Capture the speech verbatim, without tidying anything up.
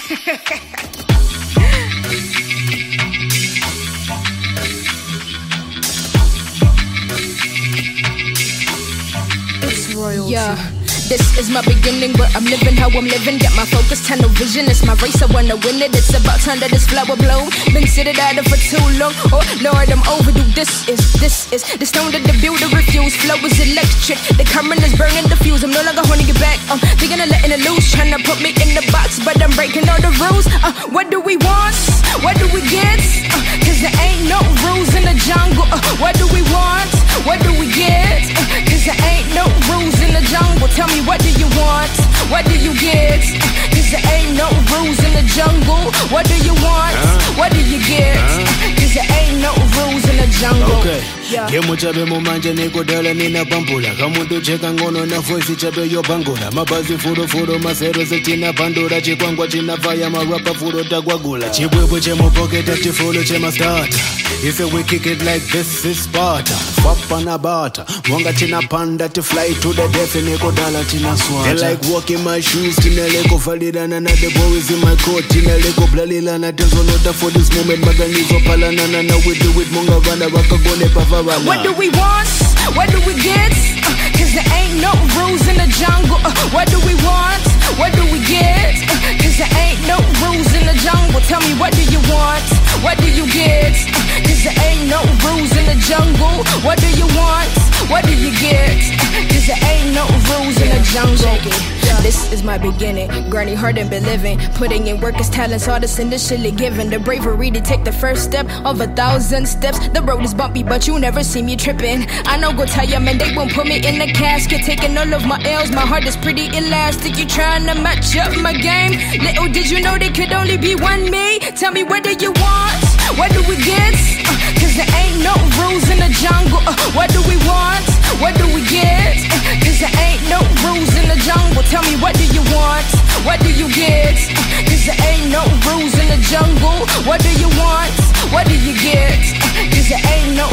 It's royalty. Yeah. This is my beginning, but I'm living how I'm living. Got my focus, tunnel vision. It's my race, I wanna win it. It's about time that this flower bloom. Been sitting idle for too long. Oh Lord, I'm overdue. This is, this is the stone that the builder refused. Flow is electric. The current is burning the fuse. I'm no longer holding it back. I'm thinking of letting it loose. Trying to put me in the box, but I'm breaking all the rules. Uh, what do we want? What do we get? Uh, Cause there ain't no rules in the jungle. Uh, what do we want? What do we get? Uh, Cause there ain't no rules in the jungle. Tell me, what do you want? What do you get? Uh, Cause there ain't no rules in the jungle. What do you want? Uh, what do you get? Uh, Cause there ain't no rules in the jungle. Okay. Ngemuchabe mumanje nikodala nina pambula kamuntu cheka ngono na voice chabe yo bangula mabazi furo furo masero zetina pandura chikwangwa chinafaya marapa furo tagwagula chibwebwe chemo pocket atifulo chema starter. If we kick it like this is Sparta. Fapa na bata mwanga tina panda to fly to the death nikodala tina swata. They like walking my shoes tina leko validana na the boys in my coat tina leko blalilana tenzo nota for this moment maganizo palana na we do it munga vana wakagone pava. What do we want? What do we get? Uh, Cause there ain't no rules in the jungle. Uh, what do we want? What do we get? Uh, Cause there ain't no rules in the jungle. Tell me, what do you want? What do you get? Uh, Cause there ain't no rules in the jungle. What do you want? What do you get? Uh, Cause there ain't no rules in the jungle. This is my beginning. Granny hard and been living. Putting in work as talents, all this initially given. The bravery to take the first step of a thousand steps. The road is bumpy, but you never see me tripping. I know go tell ya, man, they won't put me in the casket. Taking all of my L's, my heart is pretty elastic. You trying to match up my game? Little did you know there could only be one me. Tell me, what do you want? What do we get? Uh, Cause there ain't no rules in the jungle. Uh, what do we want? What do we get? Uh, Cause there ain't no rules in the jungle. Tell me, what do you want? What do you get? Uh, Cause there ain't no rules in the jungle. What do you want? What do you get? Uh, Cause there ain't no